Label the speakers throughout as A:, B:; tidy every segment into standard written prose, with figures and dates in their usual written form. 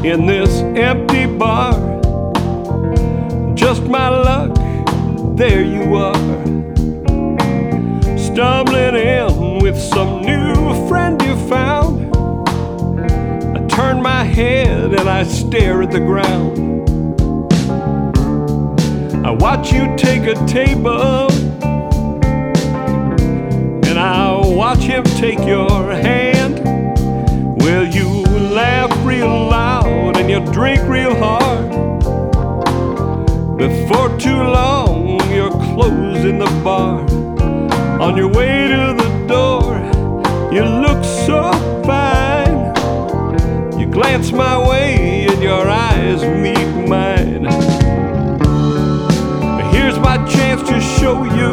A: in this empty bar. Just my luck, there you are, stumbling in with some new friend you found. I turn my head and I stare at the ground. I watch you take a table, and I watch him take your hand. Well, you laugh real loud and you drink real hard. Before too long, you're closing the bar. On your way to the door, you look so fine. You glance my way and your eyes meet mine. Here's my chance to show you,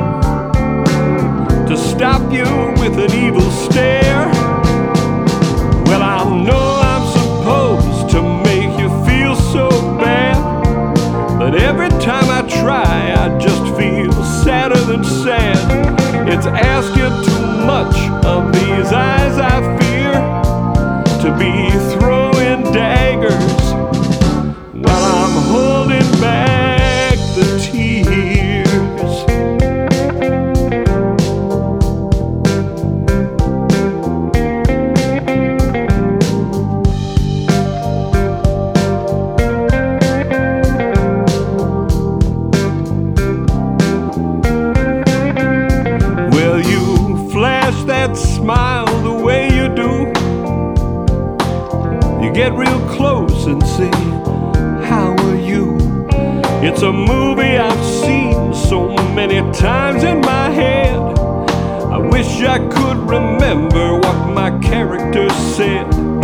A: to stop you with an evil stare. Well, I know I'm supposed to make you feel so bad, but every time I try, I just feel sadder than sad. It's asking too much of these eyes I fear, to be throwing daggers while I'm holding back the tears. Well, you flash that smile the way you do. You get real close and say, how are you? It's a movie I've seen so many times in my head. I wish I could remember what my character said.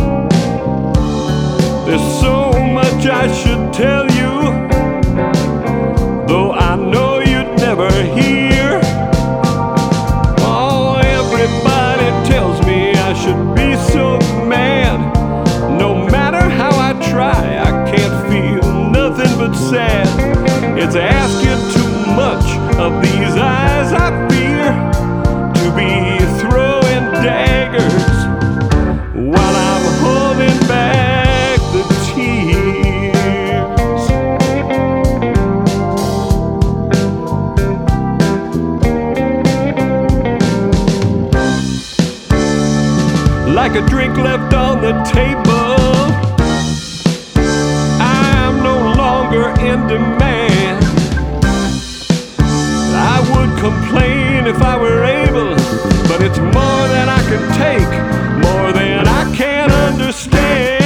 A: There's so much I should tell you, though I know you'd never hear. Oh, everybody tells me I should be so mad. No matter how I try, I can't feel nothing but sad. It's asking too much of these eyes I fear, to be throwing daggers while I'm holding back the tears. Like a drink left on the table, I'm no longer in demand. I would complain if I were able, but it's more than I can take, more than I can understand.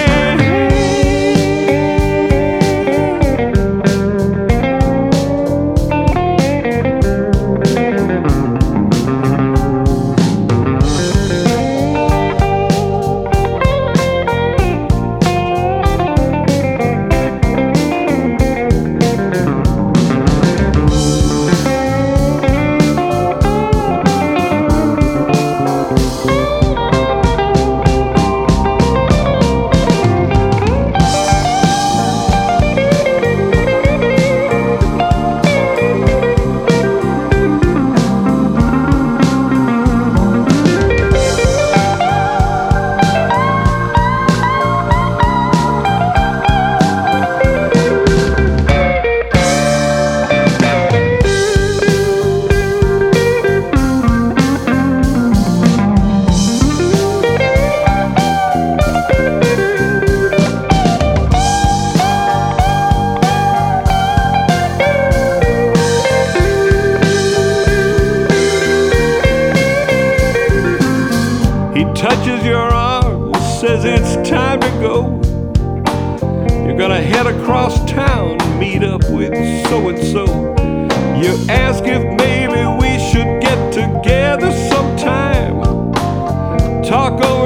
A: He touches your arm, says it's time to go. You're gonna head across town, meet up with so-and-so. You ask if maybe we should get together sometime, talk over